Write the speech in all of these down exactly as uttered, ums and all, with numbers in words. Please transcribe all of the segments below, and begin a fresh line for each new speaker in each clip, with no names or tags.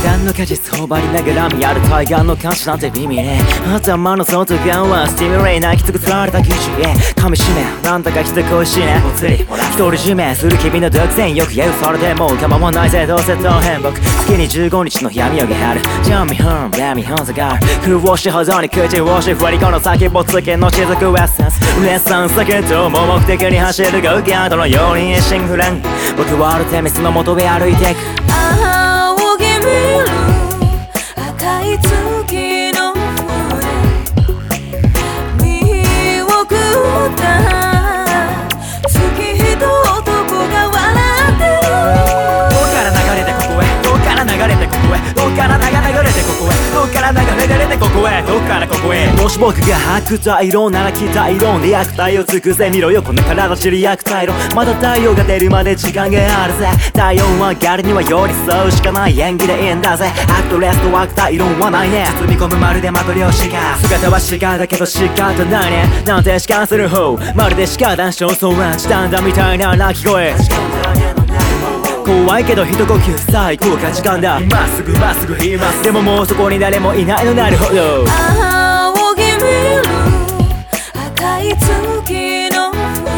段の果実頬張りながら見やる対岸の感じなんて微妙ね。頭の外側はスティミュレイ泣きつくつられた記事へ噛みしめなんだか人恋しいね。ぽつり独り占めする君の独占よく揶揄されても構わないぜどうせ当変僕月にじゅうごにちの闇夜が張るじゃあ見本レミホンズが潤しほどに口をし振りこの先ぼつけの雫エッセンスレッサン先とも目的に走るゴーガードのようにシンフレン僕はアルテミスの元へ歩いていく
仰ぎ見る赤い月の船見送った月日と男が笑ってる
どっから流れてここへどっから流れてここへどっから流れてここへどっから流れてここへどっからここへもし僕が白体色なら期待論で悪態を尽くせみろよこの体知り悪態論まだ太陽が出るまで時間があるぜ体温はギャルには寄り添うしかない演技でいいんだぜアクトレスと悪態論はないね包み込むまるでマトリョーシカ姿は鹿だけど仕方ないねなんて弛緩する方まるで鹿談笑相談チタンだみたいな鳴き声怖いけど一呼吸最高価時間だまっすぐまっすぐ言いますでももうそこに誰もいないのなるほど
仰ぎ見る赤い月の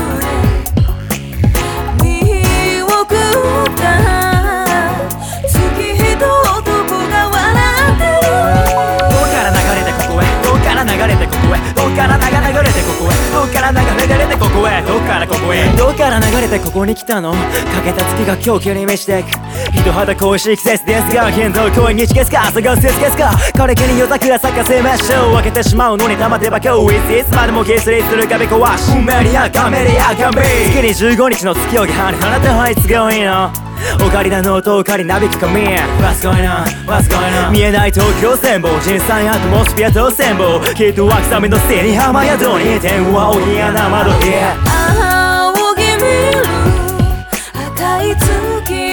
船見送った月日と男が笑ってる
どっから流れてここへどっから流れてここへどっから流れてここへどっから流れてここへどっからここへどっから流れてここに来たのかけた月が狂気に召していく人肌恋しい季節ですが変動恋日月か朝が節月か枯れ木に夜桜咲かせましょう分けてしまうのにたまてば今日いつまでもキスリする壁壊しメリアカメリアカメ月にじゅうごにちの月夜があるあなたはいつがいいのオカリナの音オカリなびく髪 What's going on? What's going on? 見えない東京線望人産アトモスフィアと線望きっと秋雨のせいに浜宿に天はおぎやな窓へ
仰ぎ見る赤い月